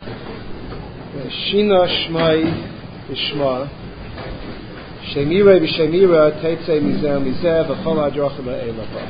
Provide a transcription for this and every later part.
Shina Shmai Bishma Shemira B'Shemira Teitze Mizeh Mizeh V'chol Adrochim Ha'elacha.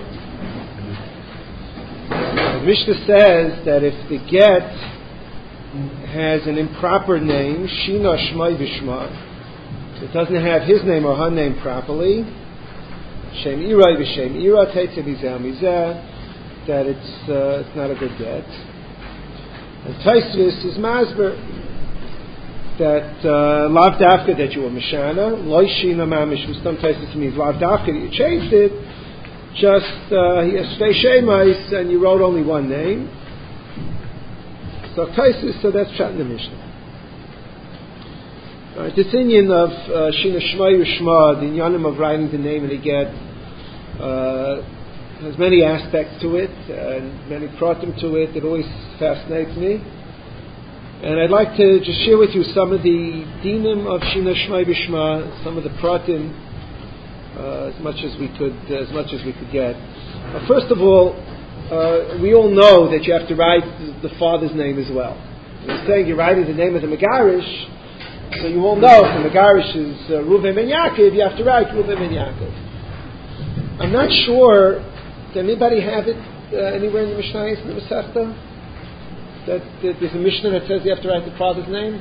The Mishnah says that if the get has an improper name, Shina Shmai Bishma, it doesn't have his name or her name properly, Shemira B'Shemira Teitze Mizeh Mizeh, that it's not a good get. And Taisvis is Masber that lav dafka that you were mishana, loy shina mamish. Some Taisvis means lav dafka that you changed it. Just he has shtei shemais and you wrote only one name. So Taisvis, so that's pshat in the Mishnah. All right, this inyan of shina shmai u'shma, the inyanim of writing the name and the get, has many aspects to it and many pratim to it. It always fascinates me. And I'd like to just share with you some of the dinim of Shina Shmai Bishma, some of the pratim, as much as we could get. First of all, we all know that you have to write the father's name as well. You're saying you're writing the name of the Megarish, so you all know if the Megarish is Reuven ben Yaakov, you have to write Reuven ben Yaakov. I'm not sure. Does anybody have it anywhere in the Mishnayos in the Masechta? That there's a Mishnah that says you have to write the father's name?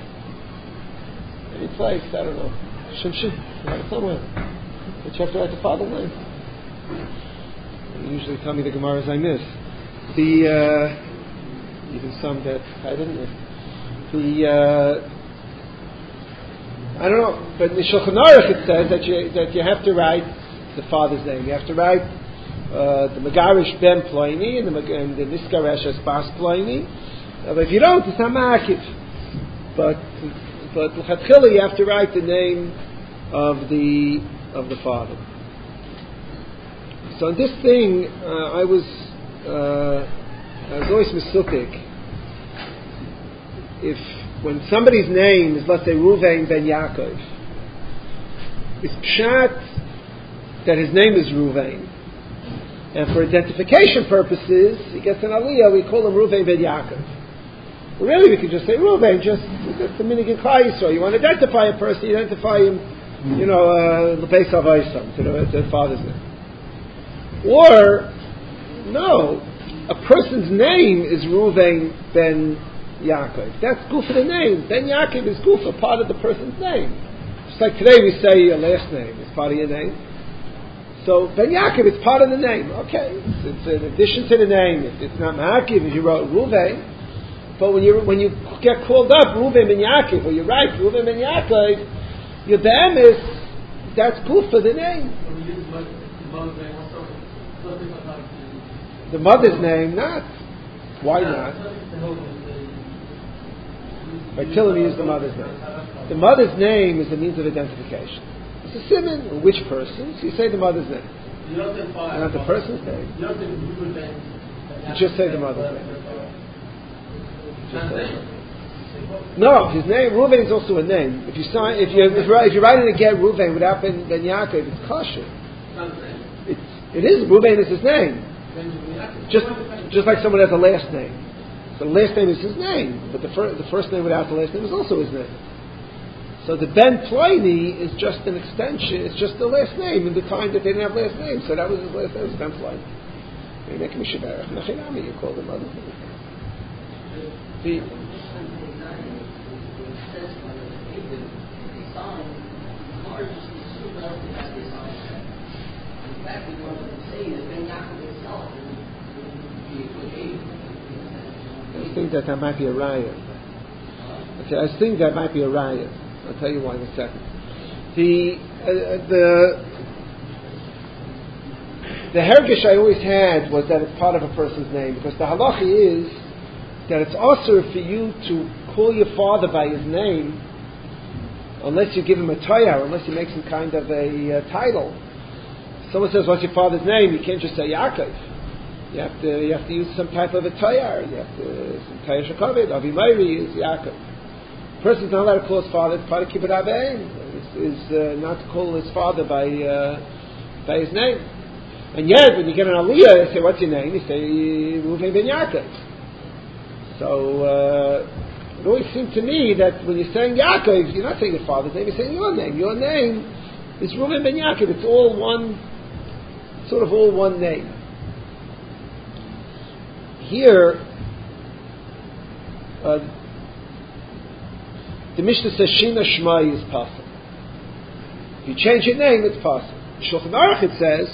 Any place? I don't know. Shimshi? You have it somewhere. That you have to write the father's name. You usually tell me the Gemaras I miss. Even some that I didn't miss. I don't know. But in the Shulchan Aruch it says that you have to write the father's name. You have to write the Megarish ben Ploini and the Niskaresh as Bas Ploini. But if you don't, it's not Ma'akiv. But l'chatchila you have to write the name of the father. So in this thing, I was always misupik. If when somebody's name is, let's say, Reuven ben Yaakov, it's pshat that his name is Reuven. And for identification purposes, he gets an aliyah, we call him Reuven ben Yaakov. Well, really, we could just say Reuven, that's the meaning in Klal Yisrael. You want to identify a person, you identify him, L'Beis Avaisam, to the father's name. Or, no, a person's name is Reuven ben Yaakov. That's good for the name. Ben Yaakov is good for part of the person's name. Just like today we say your last name is part of your name. So Ben Yaakov, it's part of the name. Okay, it's in addition to the name. It's not Ma'akiv if you wrote Reuven, but when you get called up Reuven ben Yaakov, or you write Reuven ben Yaakov, your be'emes, that's good for the name. The mother's name, not. Why not? By Tillim, use the mother's name. The mother's name is a means of identification. It's a simon. Which person? So you say the mother's name. Not the person's name. You just say the mother's name. No, his name Reuven is also a name. If you're writing a get Reuven without Ben Yaakov, it's kosher. It is Reuven is his name. Just like someone has a last name. So the last name is his name, but the first name without the last name is also his name. So the Ben Ploini is just an extension. It's just the last name in the time that they didn't have last name. So that was his last name. It was Ben Ploini. You make him a Shebarach Nachinami. You call him other things. I think that might be a riot. Okay, I think that might be a riot. I'll tell you why in a second. The hergish I always had was that it's part of a person's name, because the halacha is that it's also for you to call your father by his name unless you give him a tayar, unless you make some kind of a title. Someone says, "What's your father's name?" You can't just say Yaakov. You have to use some type of a tayar. You have to some tayar shekaved. Avimayri is Yaakov. A person's not allowed to call his father. It's part of kibbut avein. Is not to call his father by his name. And yet, when you get an aliyah, you say, "What's your name?" You say Reuven ben Yaakov. So It always seemed to me that when you're saying Yaakov, you're not saying your father's name, you're saying your name. Your name is Reuven ben Yaakov. It's all one, sort of all one name. Here, the Mishnah says Shina Shmai is possible. If you change your name, it's possible. Shulchan Aruch, it says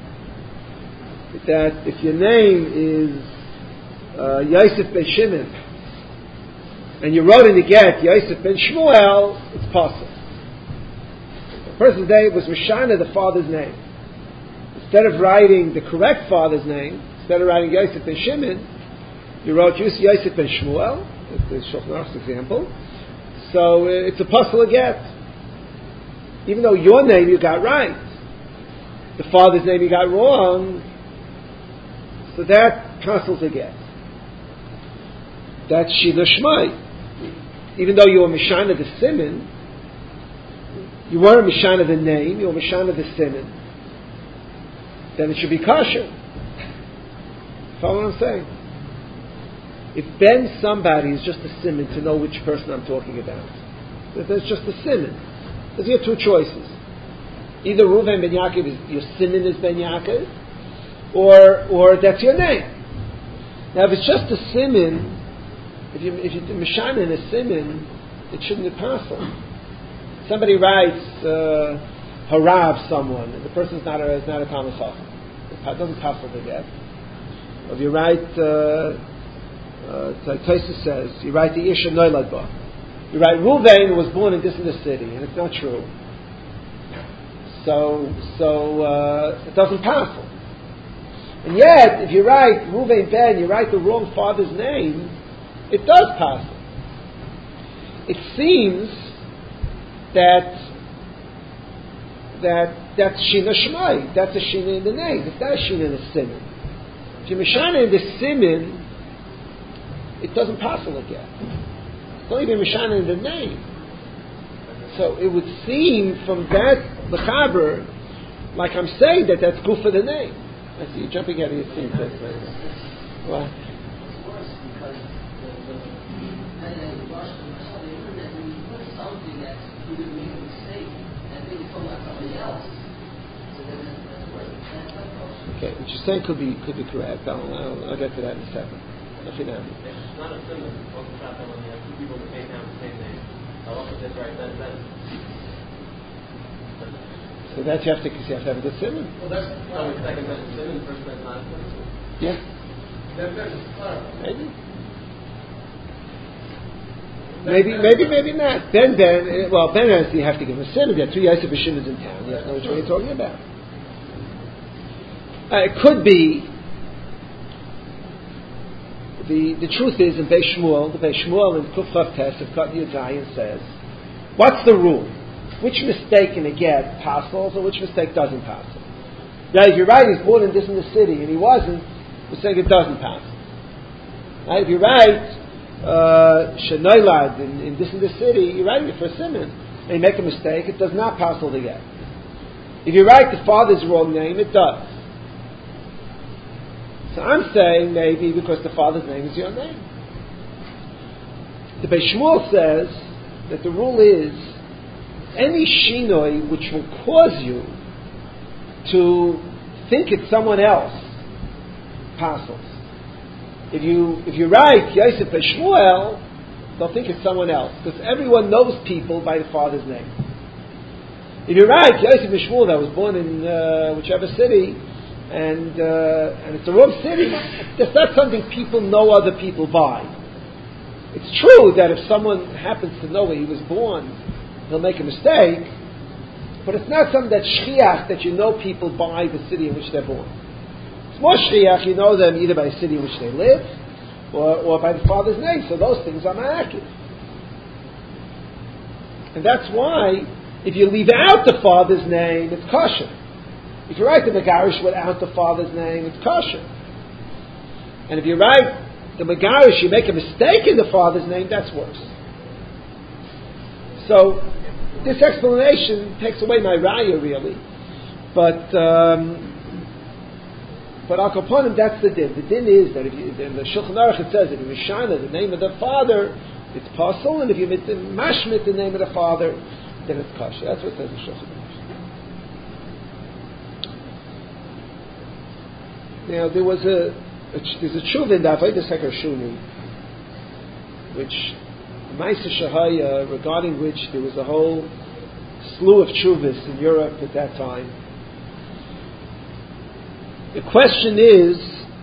that if your name is Yosef ben Shimon and you wrote in the get Yosef ben Shmuel, it's possible. The person's name was Mishana, the father's name. Instead of writing the correct father's name, instead of writing Yosef ben Shimon, you wrote Yosef ben Shmuel. That's the Shulchan Aruch's example. So it's a puzzle get. Even though your name you got right, the father's name you got wrong, so that puzzles a get. That's Shila Shmai. Even though you were Mishana the Siman, you weren't Mishana the name, you were Mishana the Siman, then it should be kosher. Follow what I'm saying? If Ben somebody is just a Siman to know which person I'm talking about, that's just a Siman. Because you have two choices. Either Reuven ben Yaakov is your Siman is ben Yaakov, or that's your name. Now, if it's just a Siman, if you Mishana in a Siman, it shouldn't be possible. Somebody writes Harav someone, and the person's not a Talmid Chacham. It doesn't possible to get. Or if you write, it's like Tosfos says, you write the Isha Noilad Ba. You write Reuven was born in this city, and it's not true. So it doesn't pass. And yet, if you write Reuven ben, you write the wrong father's name, it does pass. It seems that's Shina Shmai. That's a Shina in the name. It's not a Shina in the Siman. If you're Mishana in the Siman, it doesn't pass again. It's only been Mishana in the name. So it would seem from that L'chaber, like I'm saying that's good for the name. I see you jumping out of your seat. What? It's worse because when you put something that you would make a mistake and then you talk about somebody else, so then that's worse. Okay, what you're saying could be correct. I'll get to that in a second. Nothing else. It's not a symbol. It's supposed to stop that when you have two people with the same name, the same name. I'll also just write then. So that you have to have a good simon. Well, that's the second that's a simon, first that's not a simon. Yeah. Maybe not. Ben has you have to give him a simon. There are 3 Yosef Hashimas in town. You have to know which one you're talking about. It could be. The truth is in Beis Shmuel, the Beis Shmuel in Kuf Chav Tes of Katan Yudzayin says, what's the rule? Which mistake in a get passes or which mistake doesn't pass? Now, if you're right, he's born in this in the city, and he wasn't, we're saying it doesn't pass. Right? If you're right, Shenoilad in this in the city, you're writing it for a simon, and you make a mistake, it does not pass the get. If you write the father's wrong name, it does. So I'm saying maybe because the father's name is your name. The Beis Shmuel says that the rule is any shinoi which will cause you to think it's someone else passes. If you write Yosef ben Shmuel, they'll think it's someone else because everyone knows people by the father's name. If you write Yosef ben Shmuel that was born in whichever city, and it's the wrong city, that's not something people know other people by. It's true that if someone happens to know where he was born, they'll make a mistake, but it's not something that's shchiach, that you know people by the city in which they're born. It's more shchiach, you know them either by the city in which they live, or by the father's name, so those things are ma'akiv. And that's why, if you leave out the father's name, it's kosher. If you write the Megarish without the father's name, it's kosher. And if you write the Megarish, you make a mistake in the father's name, that's worse. So, this explanation takes away my raya, really. But Al Kaponim, that's the din. The din is that if the Shulchan Aruch, it says, if you Mishana, the name of the father, it's possible, and if you mashmit the name of the father, then it's kosher. That's what it says in Shulchan Aruch. Now there's a tshuva in the Avodah Seker Shuni, which Ma'aser Shahaya, regarding which there was a whole slew of tshuvas in Europe at that time. The question is,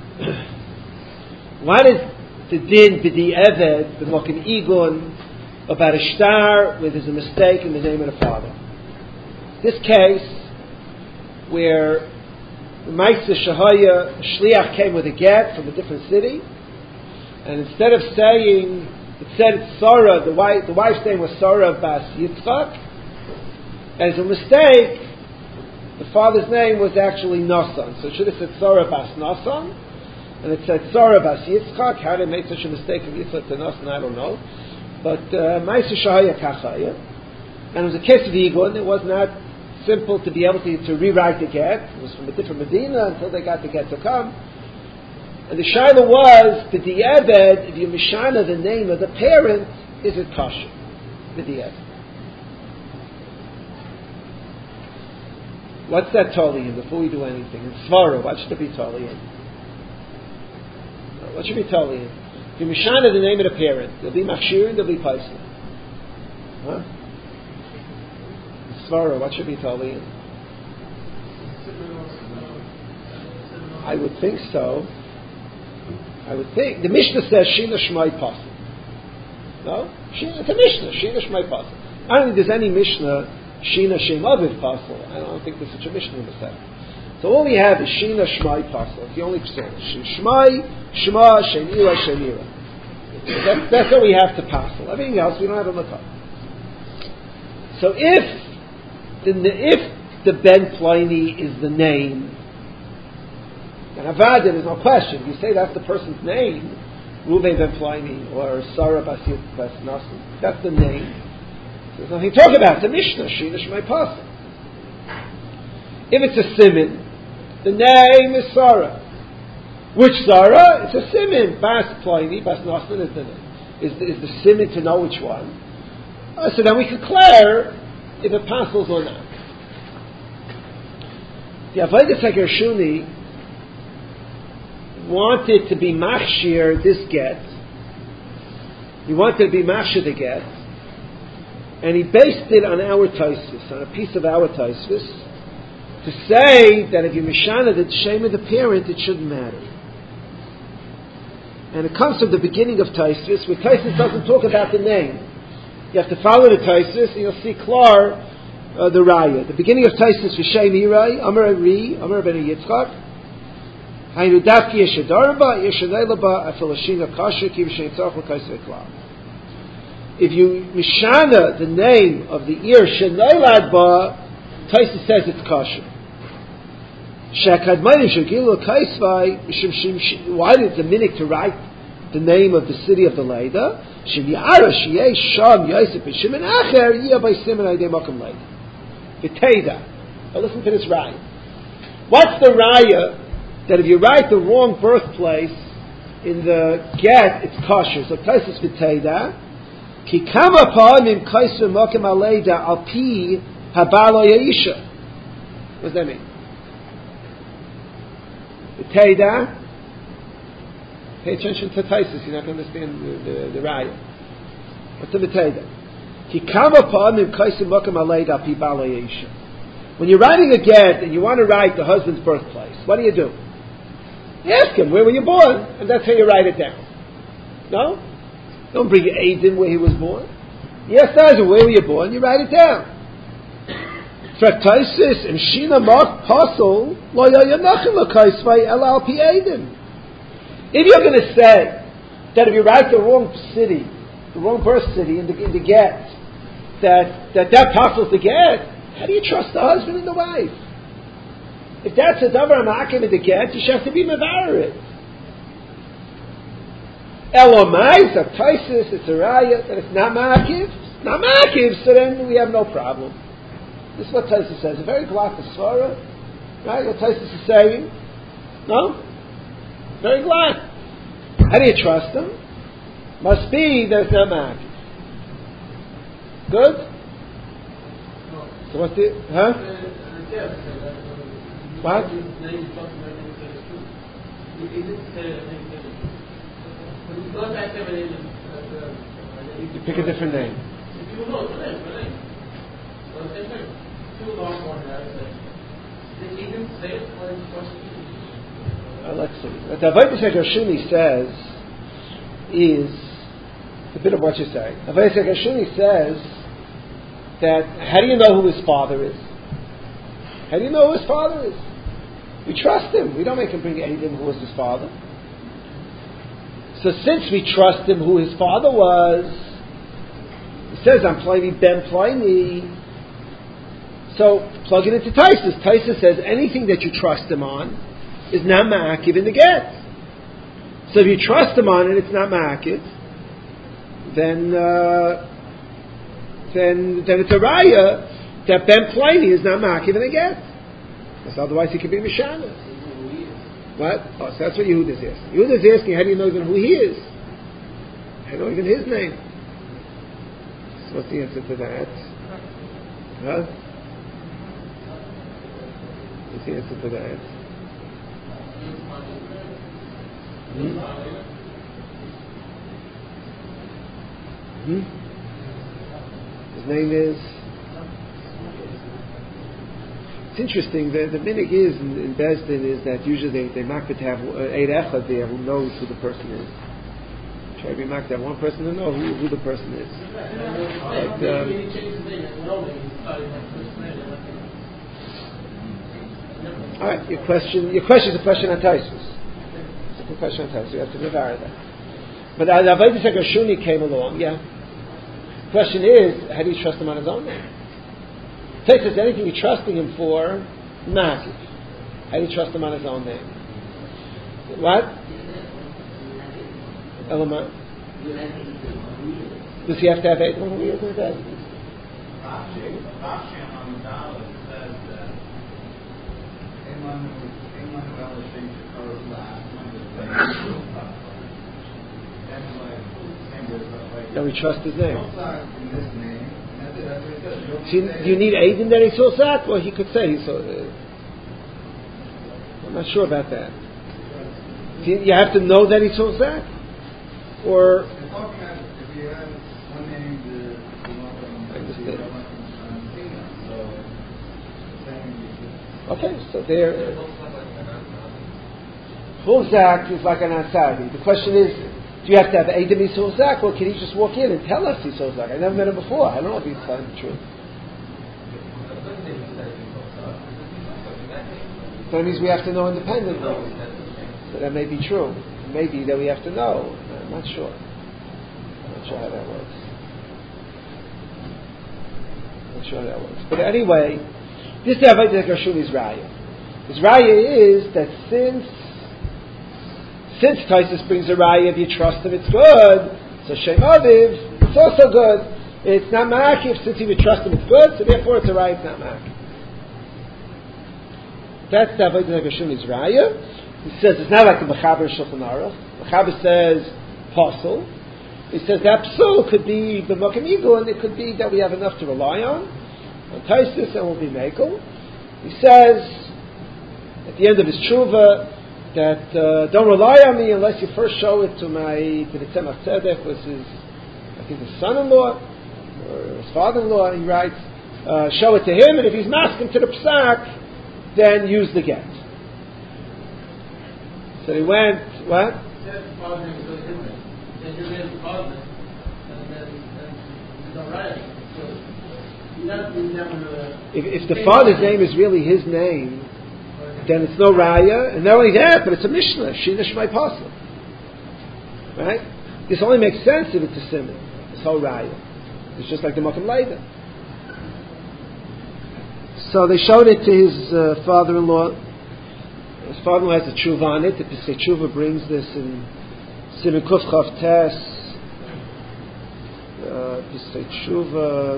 what is the din b'di eved b'mokim igun about a shtar where there's a mistake in the name of the father? This case where the Ma'aser Shahaya, the shliach came with a get from a different city, and instead of saying, it said it's Sarah, the wife's name was Sarah Bas Yitzchak, as a mistake, the father's name was actually Nasan. So it should have said Sarah Bas Nasan, and it said Sarah Bas Yitzchak. How did it make such a mistake from Yitzchak to Nasan, I don't know. But Ma'aser Shahaya Kachaya. And it was a case of Igun. It was not simple to be able to rewrite the get. It was from a different Medina until they got the get to come. And the Shaila was, the Di'eved, if you mishana the name of the parent, is it kosher? The Di'eved. What's that totally in before we do anything? In Svara, what should it be totally in? What should be totally in? If you mishana the name of the parent, there'll be machshir and there'll be paisa. Huh? In Svara, what should be totally in? I would think so. I would think. The Mishnah says Shina Shmai Pasuk. No? It's a Mishnah, Shina Shmai Pasuk. I don't think there's any Mishnah Shina Shem Aviv Pasuk. I don't think there's such a Mishnah in the set. So all we have is Shina Shmai Pasuk. It's the only psalm. Shmai, Shema, Shemira, Shemira. That's what we have to Pasuk. Everything else we don't have a Makar. So if the Ben Pliny is the name, and Avad, there's no question. If you say that's the person's name, Reuven ben Pliny or Sarah Bas Nasan, that's the name. There's nothing to talk about. The Mishnah, Shina Shmai Pasuk. If it's a siman, the name is Sarah. Which Sarah? It's a siman. Bas Pliny, Bas Nasan is the name. Is the siman to know which one? So then we can declare if it passes or not. The Avodah Seker Shuni wanted to be machshir this get. He wanted to be machshir the get, and he based it on our Tosfos, on a piece of our Tosfos, to say that if you mishana the shame of the parent, it shouldn't matter. And it comes from the beginning of Tosfos, where Tosfos doesn't talk about the name. You have to follow the Tosfos, and you'll see klar the raya. The beginning of Tosfos for Shem Irai, Amar Ri, Amar ben Yitzchak. If you mishana the name of the ear shenailad ba, Taisa says it's kosher. Why did the minhag to write the name of the city of the Leida? Now listen to this raya. What's the raya? That if you write the wrong birthplace in the get, it's kosher. So Tosfos v'teida ki kama pa'amim kaisu mokem aleida al pi habalo yaisha. What does that mean? V'teida. Pay attention to Tosfos. You're not going to understand the raya. What's the v'teida? Ki kama pa'amim kaisu mokem aleida al pi habalo yaisha. When you're writing a get and you want to write the husband's birthplace, what do? You ask him, where were you born? And that's how you write it down. No? Don't bring your aids in where he was born. Yes, where were you born? You write it down. Traktasis and Shina Mark Pasol, if you're going to say that if you write the wrong city, the wrong birth city in the get, that passes the get, how do you trust the husband and the wife? If that's a davar ma'akim in the get, you should have to be mevarer it. Elomai, Tosfos, it's a raya that it's not ma'akim. Not ma'akim, so then we have no problem. This is what Tosfos says. A very glad svara, right? What Tosfos is saying. No? Very glad. How do you trust them? Must be that it's not ma'akiv. Good? So what's the... Huh? What? You pick a different name. Let's see. What the Avodah Gershuni says is a bit of what you say. Avodah Gershuni says that how do you know who his father is? How do you know who his father is? We trust him. We don't make him bring Eidim who was his father. So since we trust him who his father was, he says, I'm Pliny ben Pliny. So plug it into Taisus. Taisus says anything that you trust him on is not ma'akiv in the get. So if you trust him on it, it's not ma'akiv, then it's a raya that ben Pliny is not ma'akiv in the get. Because otherwise he could be Mishana. What? Oh, so that's what Yehuda is asking. Yehuda is asking, how do you know even who he is? How do you know even his name? So what's the answer to that? Huh? What's the answer to that? His name is... It's interesting, the minig is in Bezdin is that usually they mark it to have Eid Echad there who knows who the person is. Try to be marked to have one person to know who the person is. Alright, your question is a question on Taisus. It's a question on Taisus. You have to devour that. But Avodah Gershuni came along, yeah. The question is, how do you trust him on his own name? Taisus, anything you're trusting him for, massive. How do you trust him on his own name? What? Elamah. Does he have to have 8 who he is in that? No, we trust his name. Do you need Aiden that he saw Zach? Well, he could say he saw it. I'm not sure about that. You have to know that he saw Zach? Or... Okay, so there... Full Zach is like an Ansari. The question is, do you have to have Eidim he saw Zach, or can he just walk in and tell us he saw Zach? I never met him before. I don't know if he's telling the truth. So that means we have to know independently. So that may be true. Maybe that we have to know. I'm not sure. I'm not sure how that works. But anyway, this is Avodah Gershuni's raya. His raya is that since Taisus brings a raya, if you trust him, it's good. So Shem Aviv, it's also good. It's not ma'akiv. Since you trust him, it's good. So therefore, it's a raya. It's not ma'akiv. That's the Avodah Gershuni's raya. He says it's not like the Mechaber Shulchan Aruch. Mechaber says Pasul. He says that Psul could be b'makom igul, and it could be that we have enough to rely on Taisus, and we'll be mekel. He says at the end of his tshuva that don't rely on me unless you first show it to the Tzemach Tzedek, which is I think his son-in-law or his father-in-law. He writes, show it to him, and if he's masking to the psak, then use the get. So he went, what? If the father's name is really his name, then it's no raya, and not only that, but it's a mishnah, shina shmai pasuk. Right? This only makes sense if it's a simon. This whole raya. It's just like the Makom Leida. So they showed it to his father-in-law. His father-in-law has a tshuva on it. The Pesach Tshuva brings this in Siman Kuf Chav Tes. Pesach Tshuva.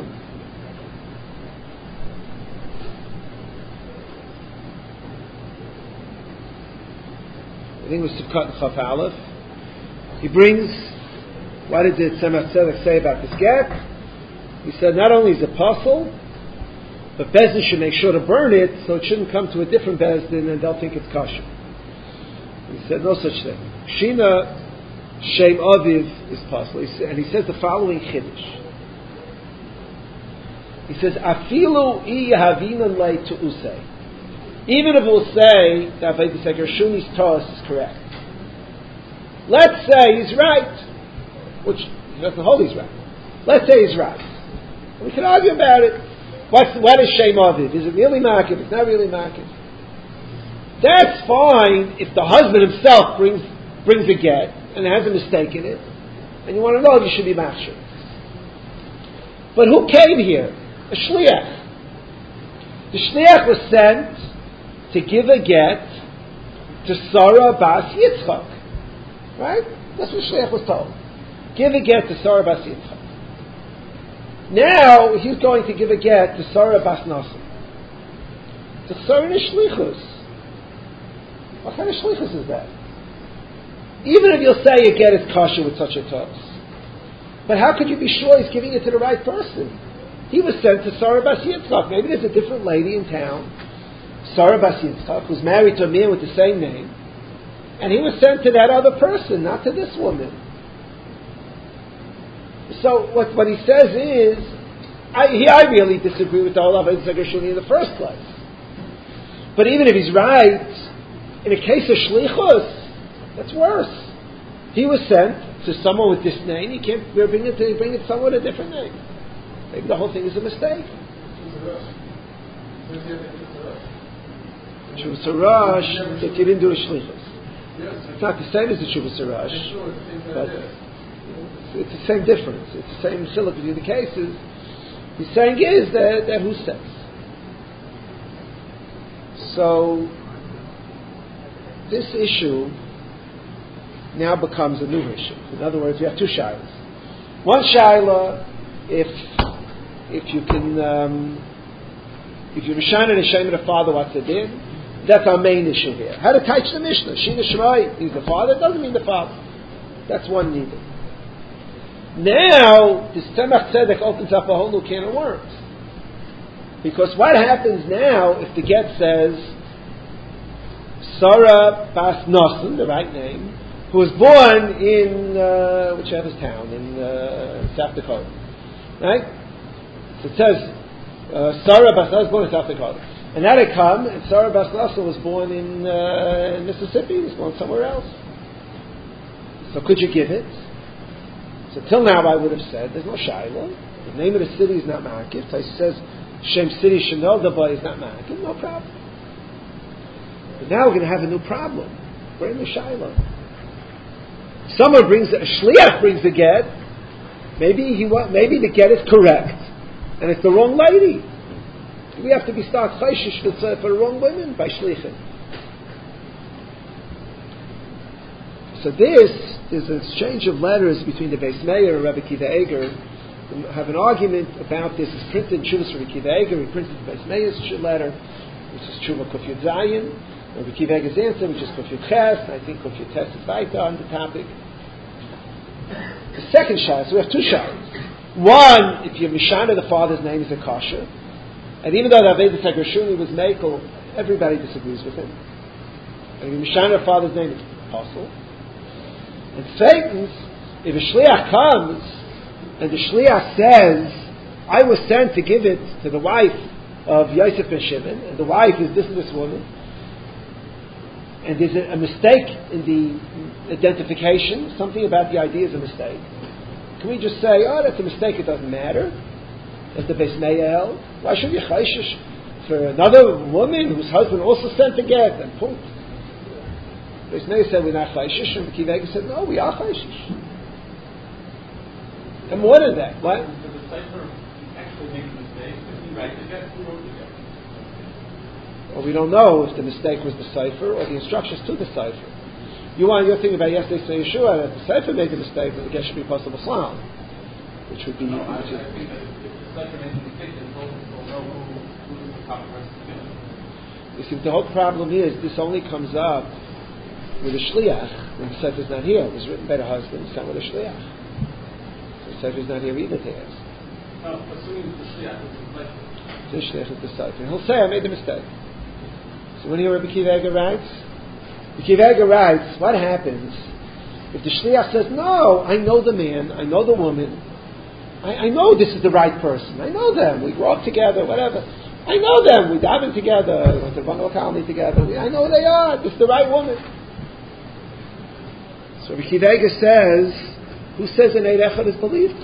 I think it was Sivkat Chav Aleph. He brings What did the Tzemach Tzedek say about this get? He said not only is it possible, but Bezdin should make sure to burn it so it shouldn't come to a different Bezdin and they'll think it's kosher. He said no such thing. Shina Shem Aviv is possible. And he says the following Chiddush. He says, Afilu I Yahavina Lei Tu'usei. Even if we'll say that Avedis Gershuni's Tos is correct. Let's say he's right, which he doesn't hold he's right. Let's say he's right. We can argue about it. What is Shem Aviv? Is it really Makiv? It's not really Makiv. That's fine if the husband himself brings a get and has a mistake in it, and you want to know if you should be machshir. But who came here? A shliach. The shliach was sent to give a get to Sarah Bas Yitzchak. Right? That's what shliach was told. Give a get to Sarah Bas Yitzchak. Now he's going to give a get to Sarah Bas Nasim. To Sarah Shlichus. What kind of shlichus is that? Even if you'll say a get is kosher with such a tos, but how could you be sure he's giving it to the right person? He was sent to Sarah Bas Yitzchak. Maybe there's a different lady in town, Sarah Bas Yitzchak, who's married to a man with the same name, and he was sent to that other person, not to this woman. So what he says is, I really disagree with the whole Avodah Gershuni in the first place. But even if he's right, in a case of shlichus, that's worse. He was sent to someone with this name. You can't bring it to someone with a different name. Maybe the whole thing is a mistake. Shuvas Harash, that you didn't do a shlichus. It's not the same as the Shuvas Harash, but it's the same difference. It's the same siluk between the cases. He's saying is that who says. So this issue now becomes a new issue. In other words, we have two shilas. One shaila, if you can, if you're Mishan and Hashem and the father, what's the din? That's our main issue here. How to teach the Mishnah? Shina Shemai, he's the father, doesn't mean the father. That's one needed. Now, this Tzemach Tzedek opens up a whole new can of worms. Because what happens now if the get says Sarah Bas Nasim, the right name, who was born in whichever town in South Dakota, right? So it says Sarah Bas Nasim was born in South Dakota, and now they come and Sarah Bas Nasim was born in Mississippi. He was born somewhere else. So could you give it? So till now I would have said there's no shayla. The name of the city is not Ma'akiv. So it says Shem City Shenodaba is not Ma'akiv. No problem. But now we're going to have a new problem. We're in the shayla. Someone brings a shliach brings a get. Maybe the get is correct, and it's the wrong lady. We have to be start chayshish for the wrong women by shlichim. So there's an exchange of letters between the Beis Meir and Rabbi Kiva Eger. We have an argument about this. It's printed in Shuvas Rabbi Kiva Eger. We printed the Beis Meir's letter, which is Shuvah Kuf Yud Zayin. Rabbi Kiva Eger's answer, which is Kuf Yud Ches. I think Kuf Yud Ches is Vaita on the topic. The second shayla, so we have two shaylas. One, if you're Mishana, the father's name is a kosher. And even though the Avodah Gershuni was Mekel, everybody disagrees with him. And if you're Mishana, the father's name is apostle. And Satan's, if a shliach comes and the shliach says, I was sent to give it to the wife of Yosef ben Shimon, and the wife is this and this woman, and there's a mistake in the identification, something about the idea is a mistake. Can we just say, oh, that's a mistake, it doesn't matter? As the Beis Meir held, why should you chayshish for another woman whose husband also sent to get, and punkt. Beis Meir said we're not chayshish, and Kiva Eger said no, we are chayshish. And more than that, what? Did the cipher actually make a mistake? Did he write the get? Who wrote the get? Well, we don't know if the mistake was the cipher or the instructions to the cipher. You're thinking about yesterday saying Yeshua that the cipher made the mistake, but the get should be possible Islam, which would be. No, I think that if the cipher made the mistake, then both people know who is the proper person to get it. You see, the whole problem is this only comes up with a shliach when the cipher is not here. It was written by the husband, sent with a shliach. Sefer's not here either to ask. No, assuming the Shliach is the pleasure. The Shliach is the Sefer. He'll say, I made a mistake. So when Rabbi Akiva Eiger writes, what happens if the Shliach says, no, I know the man, I know the woman, I know this is the right person, I know them, we grew up together, whatever, I know them, we daven together, we went to Bungalow Colony together, I know who they are, this is the right woman. So Rabbi Akiva Eiger says, who says an Eid Echad is believed?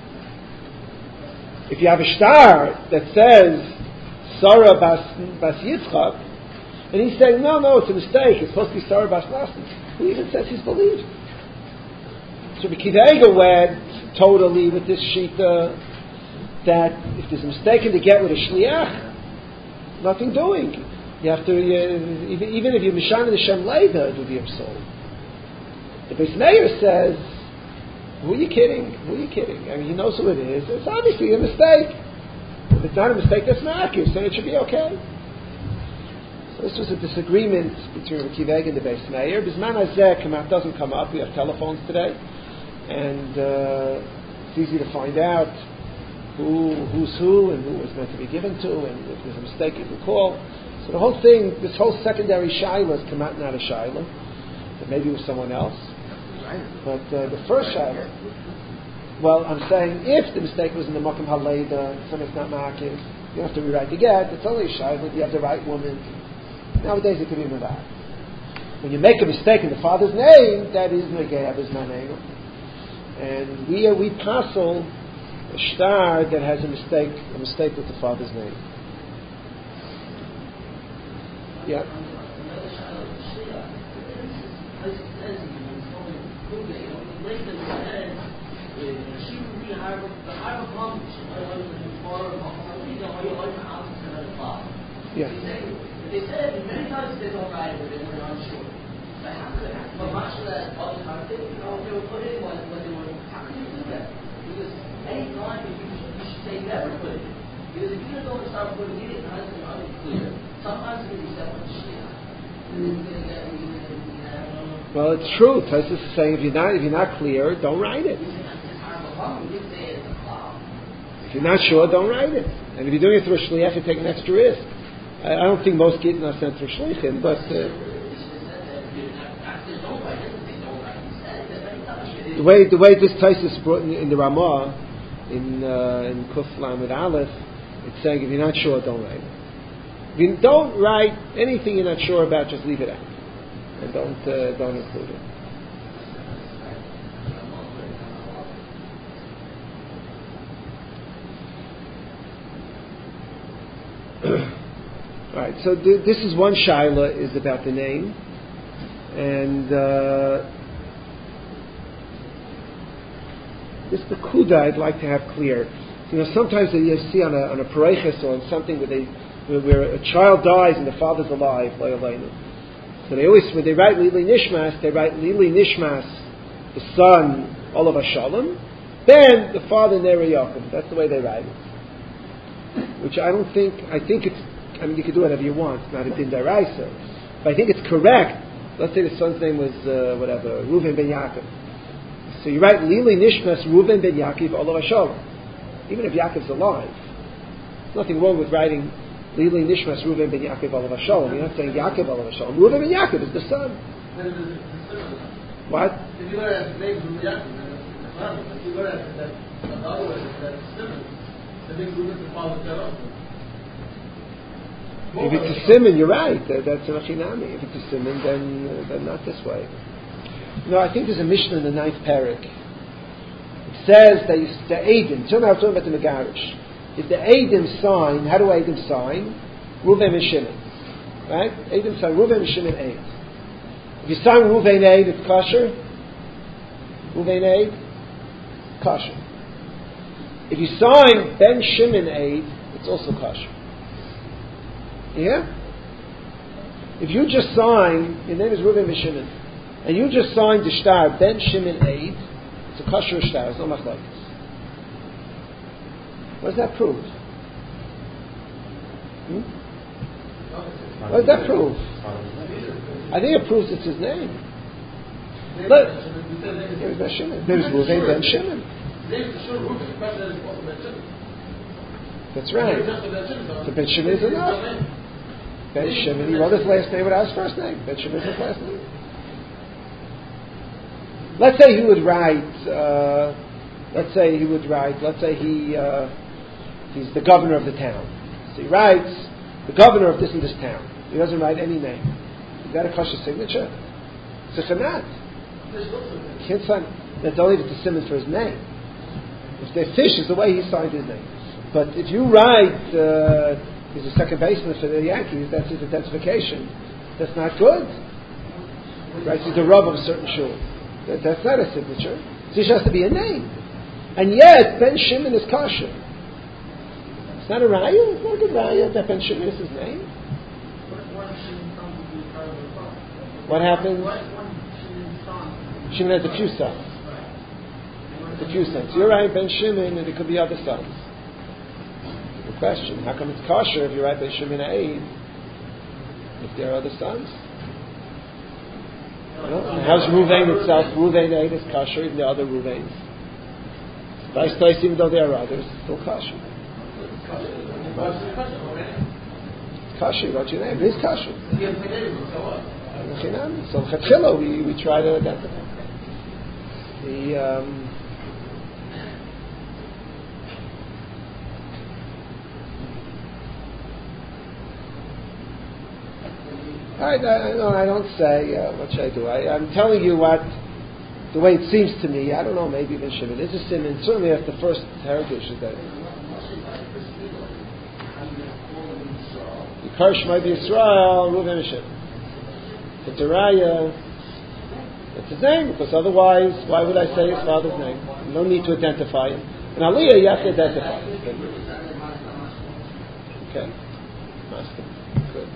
If you have a star that says Sarah Bas Yitzchak, and he's saying, no, it's a mistake, it's supposed to be Sarah Bas Nassim, who even says he's believed? So Rabbi Akiva Eiger went totally with this shita that if there's a mistake in the get with a shliach, nothing doing. You have to, even if you're Mishan and the Shem later, it will be absolved. The Beis Meir says, who are you kidding? I mean, he knows who it is. It's obviously a mistake. If it's not a mistake, that's not accurate, so it should be okay. So this was a disagreement between Rabbi Akiva Eiger and the Beis Meir. Bisman Hazeh doesn't come up. We have telephones today. And it's easy to find out who's who and who was meant to be given to, and if there's a mistake you can call. So the whole thing, this whole secondary shaila has come out not a shaila, but maybe it was someone else. But the first shaila, well, I'm saying if the mistake was in the Makom Haleda, someone's not marking, you don't have to rewrite the get. It's only a shaila. You have the right woman. Nowadays it could be that. When you make a mistake in the father's name, that is negayah, is not name. And we passel a star that has a mistake with the father's name. Yeah. Yeah. They said many times they don't write it, but they were unsure. But how could but much of that other time, they were put in when they were, how could you do that? Because any line you should say never put it. Because if you don't start putting it in, it's unclear. Sometimes it can be separate shit. Well, it's true. Tosfos is saying if you're not clear, don't write it. If you're not sure, don't write it. And if you're doing it through a shliach, you take an extra risk. I don't think most kids are sent through shlichim, but the way this Tosfos is brought in the Ramah in Kuf Lamed Aleph, it's saying if you're not sure, don't write it. If you don't write anything you're not sure about, just leave it out and don't include it. All right, so this is one shaila is about the name, and this Nakuda I'd like to have clear. You know, sometimes you see on a pareiches or on something where a child dies and the father's alive. So they always, when they write Lili Nishmas, they write Lili Nishmas, the son Olav Shalom, then the father Neri Yaakov. That's the way they write it. Which I think it's. I mean, you can do whatever you want. It's not a din daraisa, but I think it's correct. Let's say the son's name was Reuven ben Yaakov. So you write Lili Nishmas Reuven ben Yaakov Olav Shalom, even if Yaakov's alive. There's nothing wrong with writing Lili Nishmas Reuven ben Yaakov Olav Shalom. You're not saying Yaakov Olav Shalom. Reuven ben Yaakov is the son. What? If you learn at the name Reuven Yaakov, then it's not. If you learn at that other way, that's Simon. The big Reuven the father thereof. If it's a simon, you're right. That's a machinami. If it's a simon, then not this way. No, I think there's a Mishnah in the 9th parak. It says that the Eidim. Until now, I'm talking about the Megarish. If the Eidim sign, how do Eidim sign? Reuven and Shimon, right? Eidim sign Reuven and Shimon Eid. If you sign Reuven Eid, it's kosher. Reuven Eid, kosher. If you sign Ben Shimon Eid, it's also kosher. Yeah? If you just sign, your name is Reuven ben Shimon, and you just signed the shtar Ben Shimon Eid, it's a kosher shtar, it's no machlokes. What does that prove? What does that prove? I think it proves it's his name. Look, there's Ben Shimon. There's Reuven ben Shimon. name for sure Reuben. The question is also Ben Shimon. That's right. So Ben Shimon is enough. Ben Shimon, he wrote his last name without his first name. Ben Shimon is his last name. Let's say he would write. Let's say he's the governor of the town. So he writes the governor of this and this town. He doesn't write any name. Is that a kosher signature? It's a not. Can't sign. That's only if it's a simon for his name. If they're fish, is the way he signed his name. But if you write, he's a second baseman for the Yankees, that's his identification. That's not good. Right? He's the rub of a certain shul. That's not a signature. So it has to be a name. And yet, Ben Shimon is kosher. It's not a raya. It's not a good raya that Ben Shimon is his name. What happens? Shimon has a few sons. A few sons. You're right, Ben Shimon, and it could be other sons. The question: how come it's kosher if you write Ben Shimon Aid if there are other sons? How's Ruvain itself? Ruvain Aid is kosher, even the other Ruvains. Vice place, even though there are others, it's still kosher. It's kosher. What's your name? It is kosher. So Chatchila, we try to identify. I don't say, what should I do? I'm telling you the way it seems to me. I don't know, maybe Ben Shimon is a simon. Certainly that's the first heritage is that. Yikarish might be Yisrael, Reuven Shimon. It's a raya. It's his name, because otherwise, why would I say his father's name? No need to identify him. In Aliyah, you have to identify him. Okay. Good.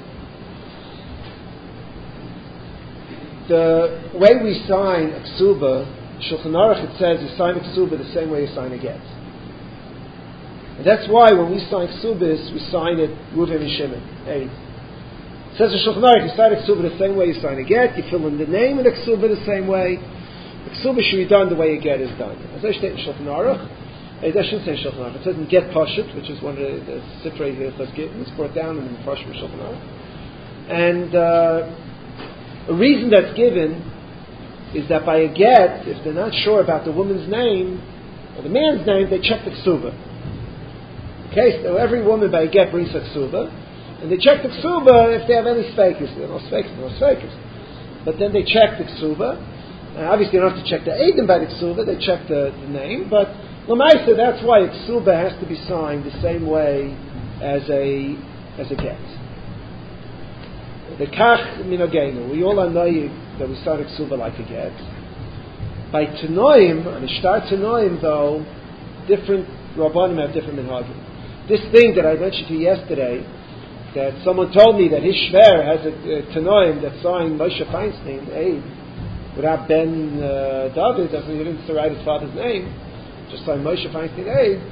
The way we sign a ksuba, Shulchan Aruch, it says you sign a ksuba the same way you sign a get. And that's why when we sign ksubas, we sign it Reuven and Shimon. Hey. It says in Shulchan Aruch, you sign a ksuba the same way you sign a get, you fill in the name in the ksuba the same way. The ksuba should be done the way a get is done. As I state in Shulchan Aruch, I shouldn't say in Shulchan Aruch, it says in Get Pashut, which is one of the Sifrei Hilchos Gittin, it's brought down in the Pashut of Shulchan Aruch. And a reason that's given is that by a get, if they're not sure about the woman's name or the man's name, they check the ksuba. Okay, so every woman by a get brings a ksuba, and they check the ksuba if they have any speakers. There are no speakers. But then they check the ksuba. Obviously, you don't have to check the Eidim by the ksuba, they check the name, but Lamaisa, that's why a ksuba has to be signed the same way as a get. The kach minogenu. We all know that we start a ksuba like a get. By Tanoim, on the start Tanoim, though, different Rabbanim have different minhagim. This thing that I mentioned to you yesterday, that someone told me that his shver has a Tanoim that signed Moshe Feinstein, without Ben David, he didn't write his father's name, just signed Moshe Feinstein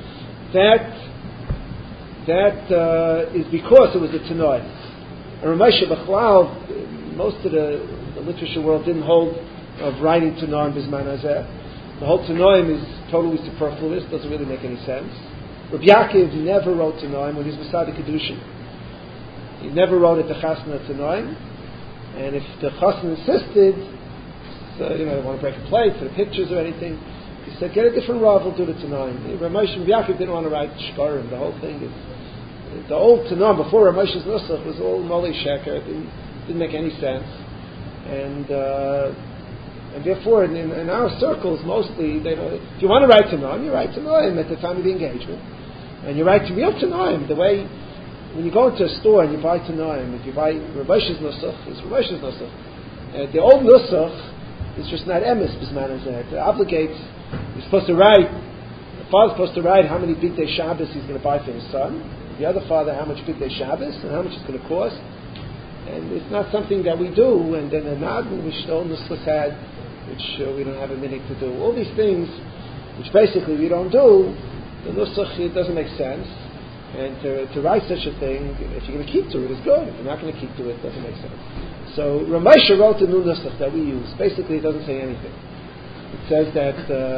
that is because it was a Tanoim. And Ramesha Bechlal, most of the literature world didn't hold of writing Tanoim Bisman Hazeh. The whole Tanoim is totally superfluous, doesn't really make any sense. Rabbi Yaakov never wrote Tanoim when he was Masada Kedushin. He never wrote it to Chasna Tanoim, and if the Chasna insisted, so, they want to break a plate for the pictures or anything, he said, get a different Rav, we'll do the Tanoim. Rabbi Yaakov didn't want to write Shkarim, the whole thing is. The old Tanam before Ramoshe's Nusach was all Moli Sheker. It didn't make any sense, and therefore in our circles mostly, if you want to write Tanam, you write Tanam at the time of the engagement, and you write real Tanam. The way when you go into a store and you buy Tanam, if you buy Ramoshe's Nusach, it's Ramoshe's Nusach. The old Nusach is just not emes bisman hazeh. It obligates. You're supposed to write. The father's supposed to write how many Bigdei Shabbos he's going to buy for his son. The other father, how much Bigdei Shabbos and how much it's going to cost, and it's not something that we do. And then a Nagel, which the old Nusach had, which we don't have a minute to do. All these things, which basically we don't do, the Nusach, it doesn't make sense. And to write such a thing, if you're going to keep to it, it's good. If you're not going to keep to it, it doesn't make sense. So Ramesha wrote the new Nusach that we use. Basically, it doesn't say anything. It says that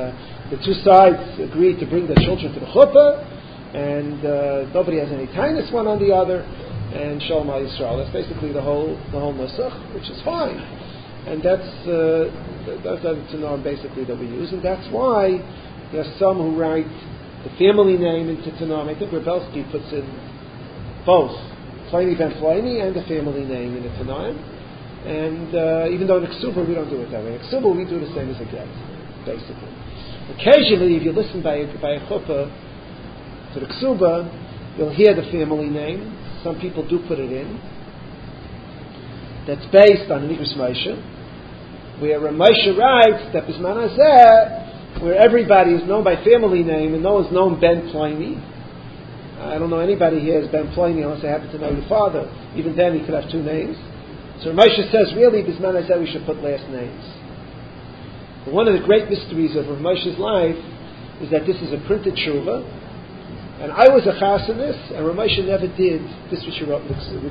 the two sides agree to bring their children to the chuppah, and nobody has any kindness one on the other, and Shalom Al Yisrael. That's basically the whole nusach, which is fine, and that's the norm basically that we use, and that's why there are some who write the family name into Tanam. I think Rebelsky puts in both Pliny ben Pliny and the family name in the Tanam, and even though in Ksuba we don't do it that way. In Ksuba we do the same as a get, basically. Occasionally, if you listen by a chuppah to the Ksuba, you'll hear the family name. Some people do put it in. That's based on Nigris Moshe, where Moshe writes that Bisman Hazeh, where everybody is known by family name and no one's known Ben Pliny. I don't know anybody here as Ben Pliny unless I happen to know your father. Even then he could have two names. So Moshe says, really, Bisman Hazeh, we should put last names. But one of the great mysteries of Rav Moshe's life is that this is a printed tshuva, and I was a chassidus, and Rav Moshe never did this which he wrote.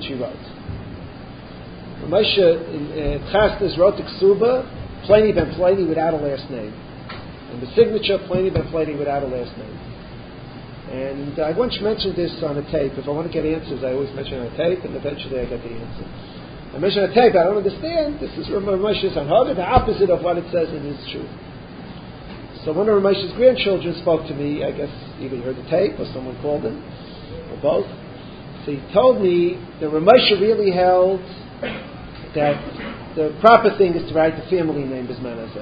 Rav Moshe in chassidus wrote the ksuba, Pliny ben Pliny without a last name, and the signature Pliny ben Pliny without a last name. And I once mentioned this on a tape. If I want to get answers, I always mention on a tape, and eventually I get the answer. I mentioned on a tape, I don't understand. This is Rav Moshe's Hanhagah, the opposite of what it says in his Shuv. So one of Rav Moshe's grandchildren spoke to me. I guess either he heard the tape or someone called him, or both. So he told me that Rav Moshe really held that the proper thing is to write the family name Bisman Hazeh.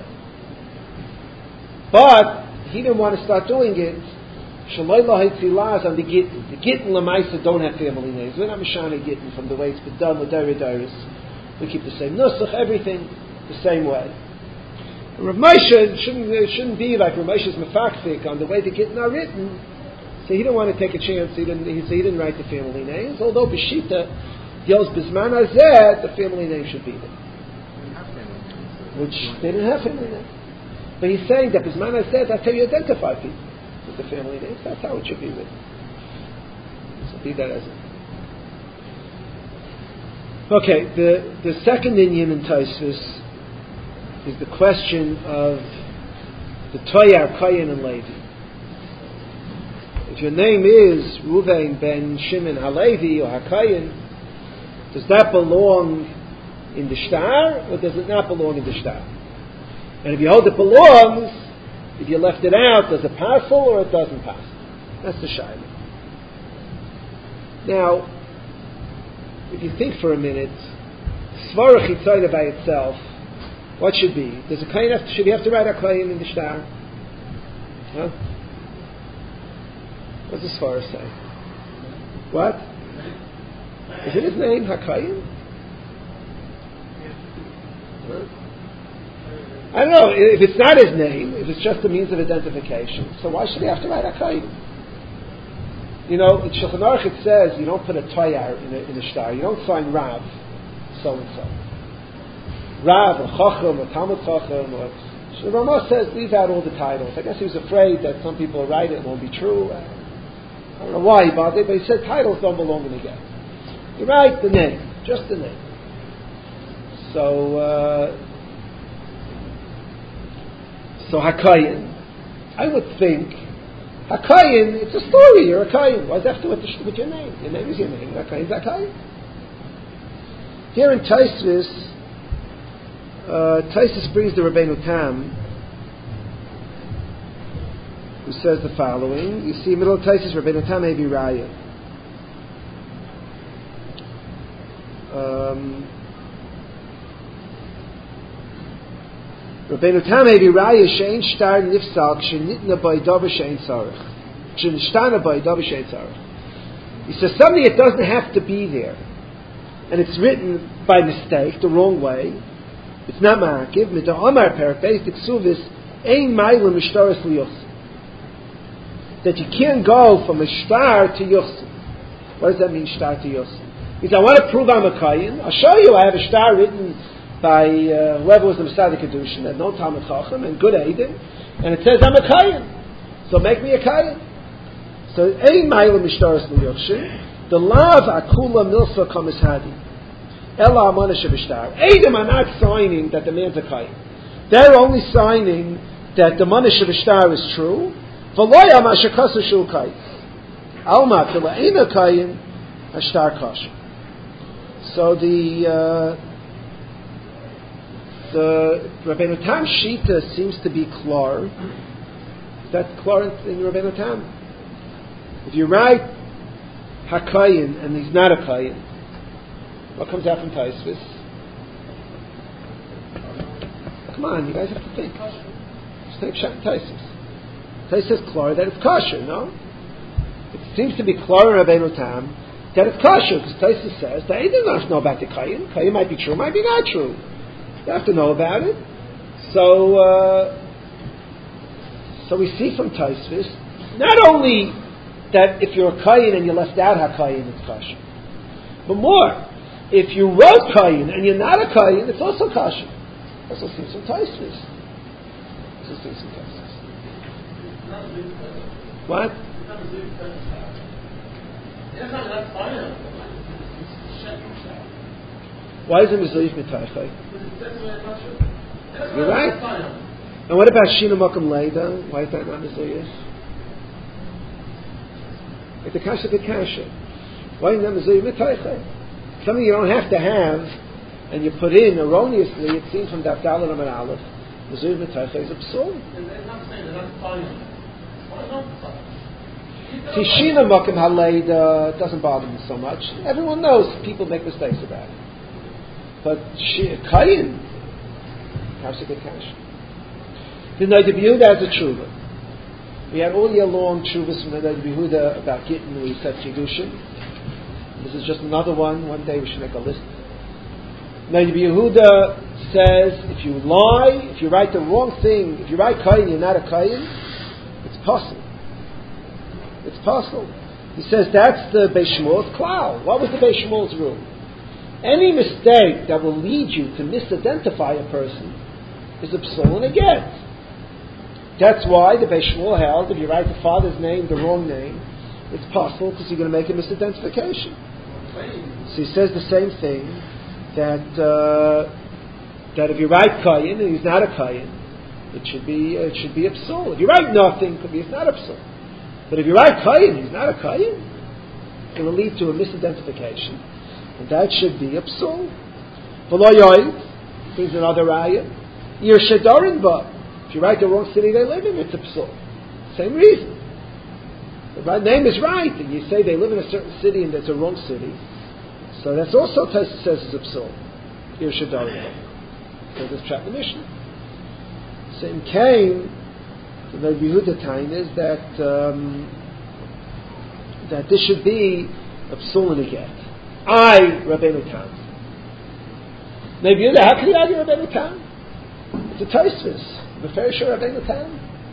But he didn't want to start doing it. Shaloi Lahei Tzilah is on the Gittin. The Gittin Lamaisa don't have family names. We're not Mishana Gittin from the way it's been done with Dairis. We keep the same nusach, everything the same way. Rav Moshe shouldn't be like Rav Moshe's mefakzik on the way the Gittin are written. So he didn't want to take a chance. He didn't write the family names. Although B'shita yells Bisman Hazeh, the family name should be there. Which they didn't have family names. But he's saying that Bisman Hazeh, that's how you identify people. The family names, that's how it should be written. So be that as it. Okay, the second inyan in Tosfos is the question of the Toyar, Kayin, and Levi. If your name is Ruvain ben Shimon HaLevi or HaKayin, does that belong in the shtar or does it not belong in the shtar? And if you hold it belongs, if you left it out, does it pass or it doesn't pass? That's the shayla. Now, if you think for a minute, Svara Chitzayla by itself, what should be? Should he have to write HaKayin in the shtar? Huh? What does Svara say? What? Is it his name, HaKayin? Huh? I don't know, if it's not his name, if it's just a means of identification, so why should he have to write HaKayin? You know, in Shulchan Aruch it says you don't put a toyar in a shtar, you don't sign Rav, so-and-so. Rav, or Chacham, or Talmud Chacham, or... So Ramah says, leave out all the titles. I guess he was afraid that some people will write it, won't be true. I don't know why he bothered, but he said titles don't belong in the get. You write the name, just the name. So HaKayin, I would think, HaKayin, it's a story, you're a Kayin. Why does it have to do with your name? Your name is your name, HaKayin is HaKayin. Here in Tosfos, Tosfos brings the Rabbeinu Tam, who says the following. You see, middle of Tosfos, Rabbeinu Tam may be Raya. Rabbeinu Tam may be Raya she'en shtar nifsal k'shenitna by davar she'en tzarech. K'shenitana by davar she'en tzarech. He says something that doesn't have to be there, and it's written by mistake, the wrong way. It's not ma'akiv. Mida Amar Perak Beis Diksuvis ein ma'ila mishtaris liyuchsim. That you can't go from a shtar to yuchsim. What does that mean, shtar to yuchsim? He says, I want to prove I'm a Kayin. I'll show you. I have a shtar written by whoever was the Masada Kedushin, that no Talmud Chacham and good Eidim, and it says I'm a Kayin. So make me a Kayin. So ein ma'ila mishtaris liyuchsim. The lav akula milsa kamishadi. Ella amana shebishtar. Eidim are not signing that the man's a Kayin. They're only signing that the manish of ishtar is true. V'loya mashakasu shul kayis. Alma tila'ina kayin ashtar kasha. So the Rabbeinu Tam Shita seems to be klar. That's klar in Rabbeinu Tam. If you write hakayin and he's not a kayin, what comes out from Taisvis? Come on, you guys have to think. Just take Shat Taisvis. Taisvis klar that it's kosher, no? It seems to be klar in Rabbeinu Tam that it's kosher, because Taisvis says that he doesn't have to know about the kayin. Kayin might be true, might be not true. You have to know about it. So we see from Taisvis not only that if you're a kayin and you left out hakayin, it's kosher, but more, if you wrote kayin and you're not a kayin, it's also kosher. Also seems from Taisvis. What? Why is it Mizayif Mitaychai? You're right. And what about Shina Makam Leida? Why is that not Mizayif? It's a kasha b'kasha. Why is that Mizayif Mitaychai? Something you don't have to have, and you put in erroneously, it seems from Daf Daled Amud Aleph, Mizayif Mitaychai is a psul. See, Shina Makam Haleida doesn't bother me so much. Everyone knows people make mistakes about it. But Kayin, Kasha B'Kasha. The Noda B'Yehuda has a tshuva. We had all year long tshuvas from the Noda B'Yehuda about Gittin when we said Kiddushin. This is just another one. One day we should make a list. Noda B'Yehuda says, if you lie, if you write the wrong thing, if you write Kayin, you're not a Kayin, it's possible. It's possible. He says that's the Beis Shmuel's klal. What was the Beis Shmuel's rule? Any mistake that will lead you to misidentify a person is a psul and a get. That's why the Beis Shmuel held, if you write the father's name, the wrong name, it's possible because you're going to make a misidentification. So he says the same thing, that if you write Kayin and he's not a Kayin, it should be a psul. If you write nothing, it could be it's not a psul. But if you write Kayin, he's not a Kayin, it's going to lead to a misidentification. And that should be a psul. V'lo yoid, brings another raya. You're shedarin ba. If you write the wrong city they live in, it's a psul. Same reason. The name is right, and you say they live in a certain city and it's a wrong city. So that's also Taisa says is a psul. You're shedarin ba. So this chat the Mishnah. So in Cain, the Noda B'Yehuda time is that this should be a psul and a get. Rabbeinu Tam. Noda B'Yehuda, how can you argue Rabbeinu Tam? It's a Taisvis. The fair sure Rabbeinu Tam.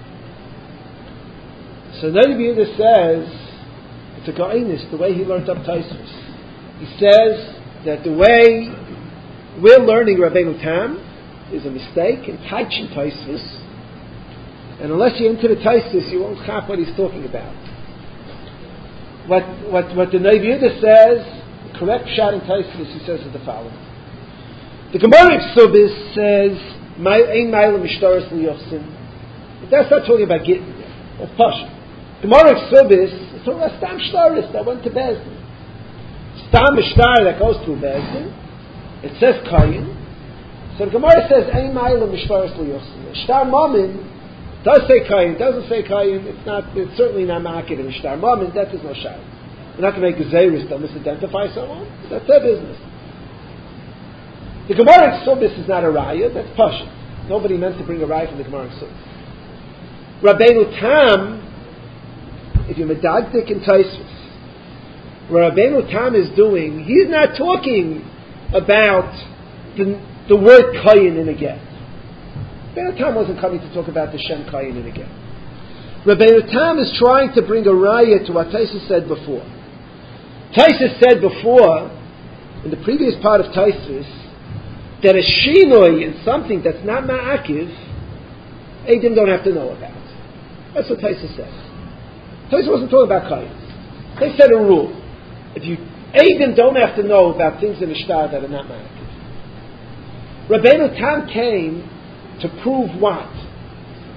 So Noda B'Yehuda says it's a ga'inus, the way he learned up Taisvis. He says that the way we're learning Rabbeinu Tam is a mistake in Taichin Taisvis, and unless you're into the Taisvis, you won't chap what he's talking about. What the Noda B'Yehuda says, correct pshat in Taisvis, he says is the following. The Gemara Ksubis says, "Ein ma'ila mishtaris liyofsin." That's not talking about Gittin. That's Pasha. Gemara Ksubis is talking about Stam Shtaris that went to Bezdin. Stam Shtar that goes through Bezdin. It says Kayin. So the Gemara says, "Ein ma'ila mishtaris liyofsin." Shtar Mamin does say Kayin, doesn't say Kayin. It's certainly not Ma'akiv in Shtar Mamin. That is no shayla. They're not going to make Gezeris, they'll misidentify someone. That's their business. The Gemara Ksubis is not a raya, that's Pasha. Nobody meant to bring a raya from the Gemara Ksubis. Rabbeinu Tam, if you're medagdik in Taisvis, what Rabbeinu Tam is doing, he's not talking about the word Kayin in a get. Rabbeinu Tam wasn't coming to talk about the Shem Kayin in a get. Rabbeinu Tam is trying to bring a raya to what Taisa said before. Taisa said before, in the previous part of Taisvis, that a shinoi in something that's not ma'akiv, Eidim don't have to know about. That's what Taisa says. Taisa wasn't talking about Kayin. They said a rule. If Eidim don't have to know about things in the shtar that are not ma'akiv. Rabbeinu Tam came to prove what?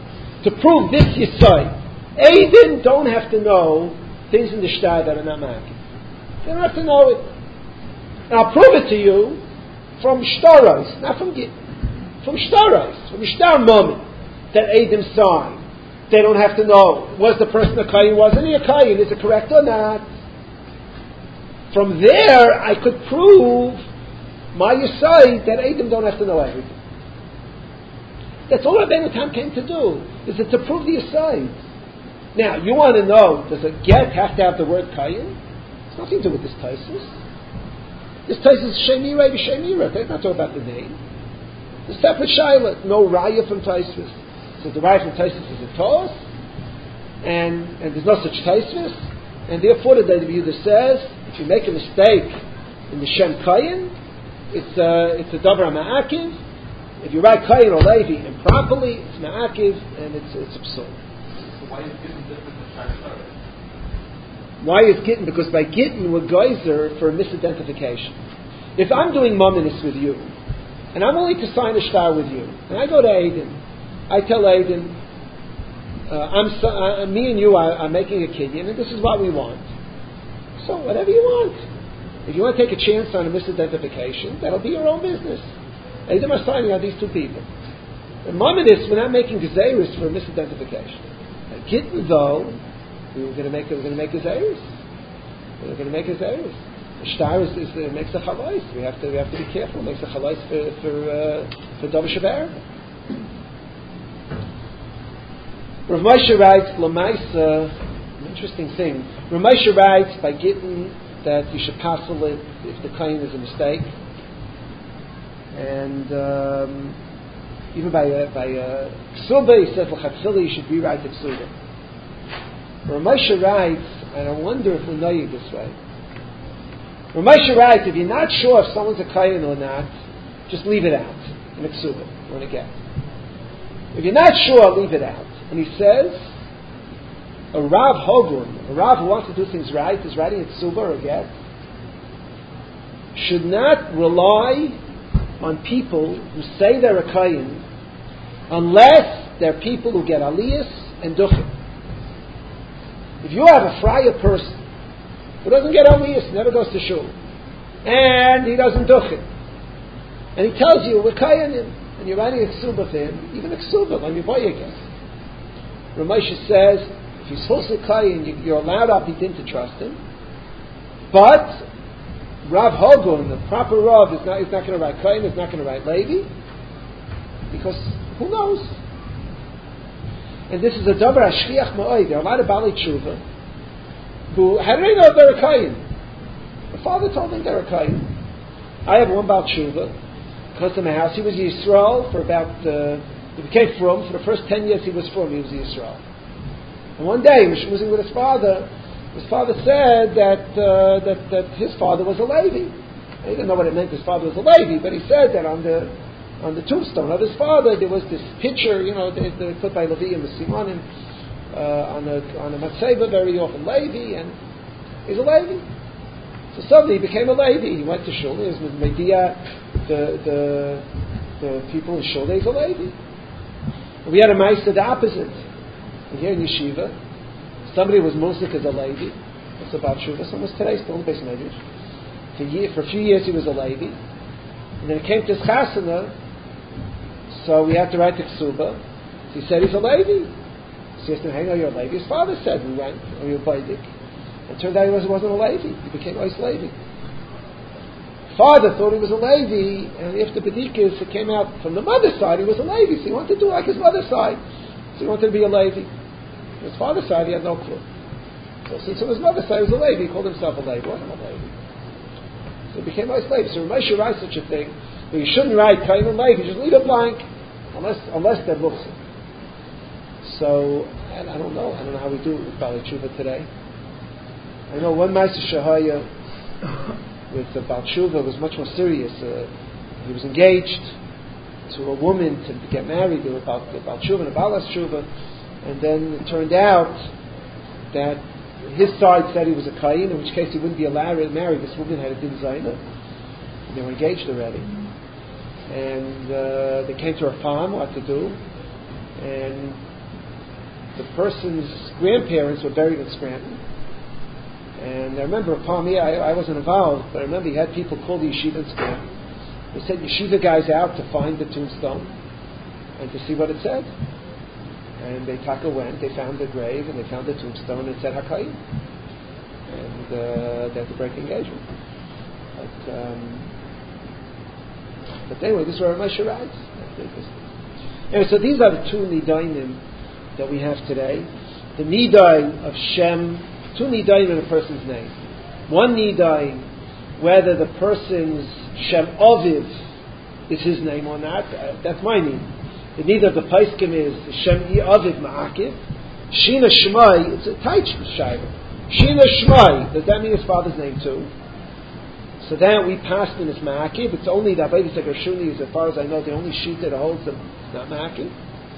to prove this Yisai. Aiden don't have to know things in the shtar that are not Ma'akiv. They don't have to know it. And I'll prove it to you from shtaros, not from Gittin. From shtaros, from shtar moment that Aiden signed. They don't have to know, was the person a Kayin, wasn't he a Kayin, is it correct or not? From there, I could prove my Yisai that Aiden don't have to know everything. That's all Rabbeinu Tam came to do, is it to prove the Yisai. Now, you want to know, does a get have to have the word Kayin? It's nothing to do with this Taisus. This Taisus is Shemira v'Shemira. They're not talking about the name. The separate Shaila, no Raya from Taisus. So the Raya from Taisus is a Tos, and there's no such Taisus, and therefore the Yehuda says, if you make a mistake in the Shem Kayin, it's a Davar Ma'akiv. If you write Kayin or Levi improperly, it's Ma'akiv, and it's absurd. Why is Gittin different than Shtar? Why is Gittin? Because by Gittin we're geyser for misidentification. If I'm doing Mominus with you, and I'm only to sign a shtar with you, and I go to Aiden, I tell Aiden, me and you are making a kinyan, and this is what we want. So whatever you want. If you want to take a chance on a misidentification, that'll be your own business. Aiden are signing on these two people. In Mominus, we're not making gezeirus for misidentification. Gittin, though, we're going to make gezeirus. We're going to make gezeirus. The shtar makes a chalais. We have to be careful. It makes a chalais for Davar Shavar. Rav Moshe writes, Lamaisa, an interesting thing. Rav Moshe writes by Gittin that you should passel it if the claim is a mistake, and even by Ksuba, he says l'chatzila you should rewrite the Ksuba. Rav Moshe writes, and I wonder if we know you this way. Rav Moshe writes, if you're not sure if someone's a kayin or not, just leave it out in a Ksuba or in a get. If you're not sure, leave it out. And he says, a Rav Hogum, a Rav who wants to do things right, is writing a Ksuba or a get, should not rely on people who say they're a kayin unless they're people who get aliyas and duchim. If you have a friar person who doesn't get aliyas, never goes to shul, and he doesn't duchim, and he tells you we're kayanim, and you're writing a ksuba for him, even a ksuba, when you buy again. Rav Moshe says if he's supposed to kayin, you're allowed apidin to trust him, but Rav Hogun, the proper Rav, is not going to write Kayin, is not going to write Levi, because who knows? And this is a Davar Ashkiach Ma'oi. There are a lot of Bali Tshuva who, how do they know they're a Kayin? The father told them they're a Kayin. I have one Bal Tshuva, close to my house. He was Yisrael for about, he became Frum. For the first 10 years he was Frum, he was Yisrael. And one day, he was schmoozing with his father said that his father was a Levi. He didn't know what it meant his father was a Levi, but he said that on the tombstone of his father there was this picture, they put by Levi and the Simonim on a matzeva very often, Levi, and he's a Levi. So suddenly he became a Levi. He went to shul. He was Media, the people in shul. He's a Levi. We had a Maisa the opposite. And here in Yeshiva, somebody was Musik as a Levi. That's about Shuvah. Someone was today still in the base medrash. For a few years he was a Levi. And then it came to his chasana, so we had to write the Ksuba. So he said he's a Levi. So he asked him, hey, no, you're a Levi. His father said, we went, or you're a Baidik. It turned out he wasn't a Levi. He became Ois Levi. Father thought he was a Levi, and after Bedikas, it came out from the mother's side, he was a Levi. So he wanted to do like his mother's side. So he wanted to be a Levi. His father's side, he had no clue. So since on his mother's side he was a Levi, he called himself a Levi. He wasn't a Levi. So he became a Levi. So Rav Moshe writes such a thing, but you shouldn't write Kain and Levi, just leave it blank, unless they're Mukhsim. So, and I don't know how we do it with Bali Tshuva today. I know one Maisa Shahaya with Bal Tshuva was much more serious. He was engaged to a woman to get married. They were Bal Tshuva and a Balas Tshuva. And then it turned out that his side said he was a Kayin, in which case he wouldn't be allowed to marry. This woman had a Din Zaina. They were engaged already. And they came to her farm what to do. And the person's grandparents were buried in Scranton. And I remember upon me, I wasn't involved, but I remember he had people call the yeshiva in Scranton. They sent yeshiva guys out to find the tombstone and to see what it said. And they went, they found the grave, and they found the tombstone, and it said Hakayim. And they had to break engagement. But anyway, this is where Moshe writes. Anyway, so these are the two Nidainim that we have today. The Nidai of Shem, two Nidainim in a person's name. One Nidai, whether the person's Shem Aviv is his name or not, that's my name. The need of the Paiskim is Shem Aviv Ma'akiv. Shina Shmai, it's a Taich Shaiva. Shina Shmai, does that mean his father's name too? So then we passed in his Ma'akiv. It's only that Abayis Gershuni is, as far as I know, the only sheet that holds them, it's not Ma'akiv.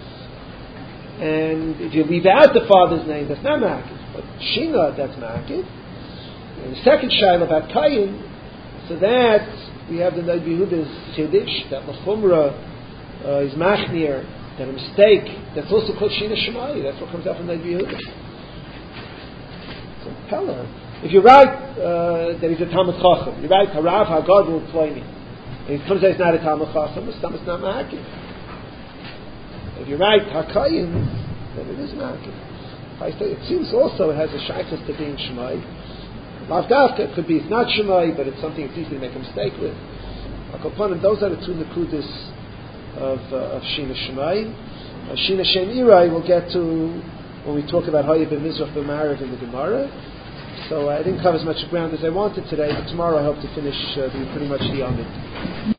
And if you leave out the father's name, that's not Ma'akiv. But Shina, that's Ma'akiv. And the second Shaila about Kayin, so that we have the Noda B'Yehuda's Chiddush, that L'chumra is Machnir, that a mistake, that's also called Shina Shemai. That's what comes out from Noda B'Yehuda. So Pella. If you write that he's a Talmud Chacham, you write Harav Hagad will employ me, and it comes out he's not a Talmud Chacham, it's not Ma'akiv. If you write Hakayim, then it is Ma'akiv. It seems also it has a shaykhus to being Shemai. Lavdavka, it could be it's not Shemai, but it's something it's easy to make a mistake with. Those are the two Nakudas of Shina Shemai. Shina Shem Irai we'll get to when we talk about Hayib and Mizrach B'Marav in the Gemara. So I didn't cover as much ground as I wanted today, but tomorrow I hope to finish pretty much the Amid.